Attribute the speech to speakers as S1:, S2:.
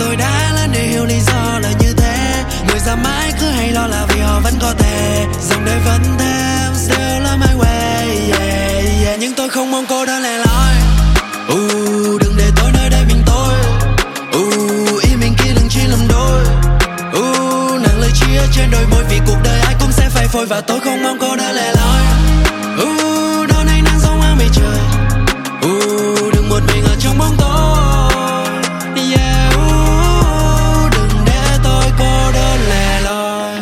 S1: tôi đã lớn để hiểu lý do là như thế. Người già mãi cứ hay lo là vì họ vẫn có thể, dòng đời vẫn thêm still on my way, yeah, yeah. Nhưng tôi không mong cô đơn lẻ loi. Đừng để tôi nơi đây mình tôi. Ý mình kia đừng chia làm đôi. Nặng lời chia trên đôi môi vì cuộc đời ai cũng sẽ phai phôi, và tôi không mong cô đơn lẻ loi.